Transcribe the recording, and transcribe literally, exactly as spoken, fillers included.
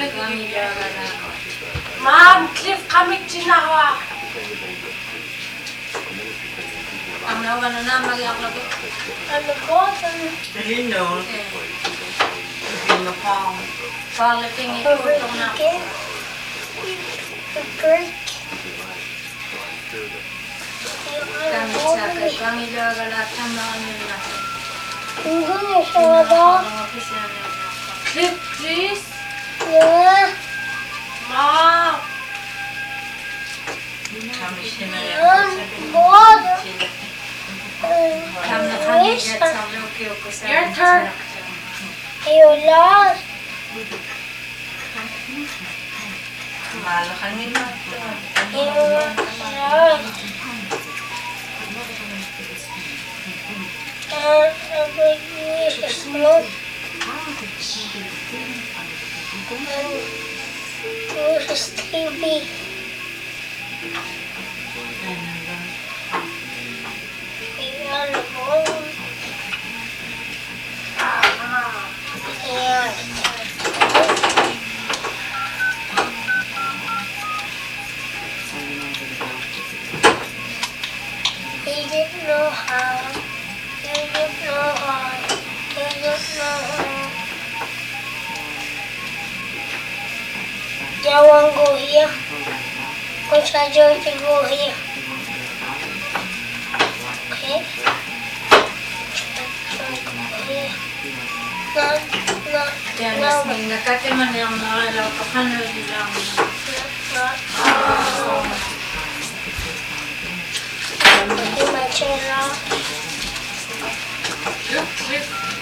Mom, Cliff kami chinawa. Ang nawa na na magiyak lagi. Ano po? Delino. Okay. Delino pa. Paliping itutong na. Kami sa kay kami jaga lahat ng mga nila. Hindi na siya ba? Cliff, please. Yeah. Mom. Kami siya na Yun. God. Kami na kami jet sa lukyo ko sa. Your turn. You lost. Malo ka nila. You lost. And every is blue. And this is T V. Ayan po. Ayan. He didn't know how. He didn't know how. He didn't know how. Jawan go here. Kung sa George go here. Okay? No, no, Yan, no. Yasmin, nakatiman yung nakalaw ka kanal lang. Okay, my chair now. Look, Cliff.